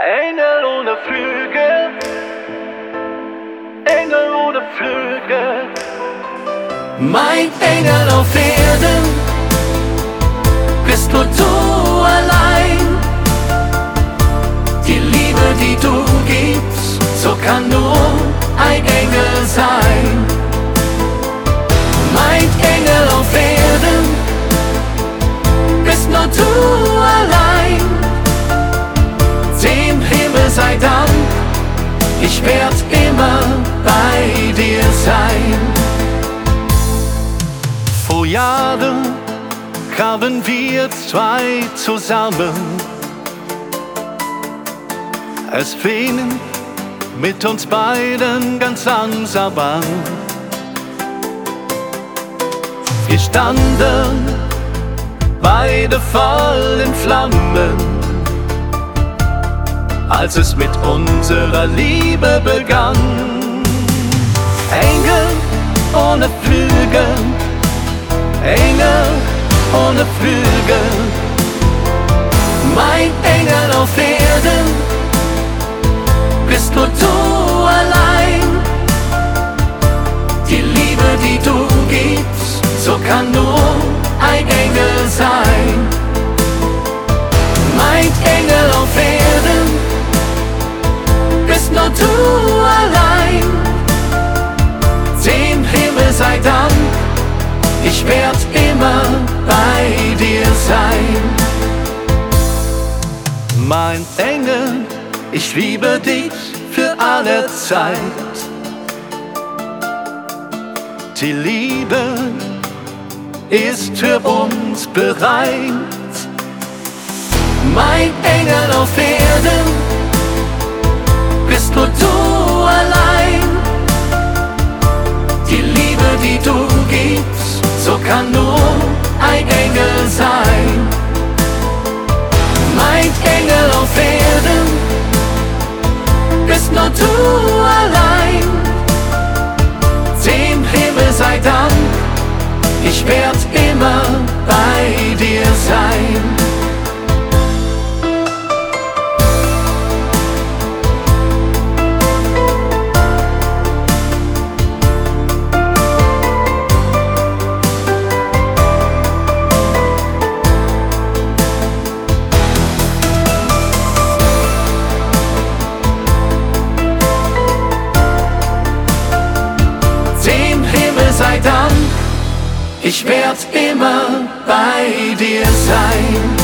Engel ohne Flügel, Engel ohne Flügel. Mein Engel auf Erden bist nur du allein. Die Liebe, die du gibst, so kann nur ein Engel sein. Mein Engel auf Erden bist nur du allein. Dem Himmel sei Dank, ich werd immer bei dir sein. Vor Jahren kamen wir zwei zusammen. Es fing mit uns beiden ganz langsam an. Wir standen beide voll in Flammen, als es mit unserer Liebe begann. Engel ohne Flügel, Engel ohne Flügel. Mein Engel auf Erden bist nur du allein. Die Liebe, die du gibst, so kann nur ein Engel sein. Mein Engel auf Erden bist nur du allein. Dem Himmel sei Dank, ich werd immer bei dir sein. Mein Engel, ich liebe dich für alle Zeit. Die Liebe ist für uns bereit. Mein Engel auf Erden bist nur du allein. Die Liebe, die du gibst, so kann nur ein Engel sein. Mein Engel auf Erden bist nur du allein. Dem Himmel sei Dank, ich werd immer bei dir sein. Sei Dank, ich werd immer bei dir sein.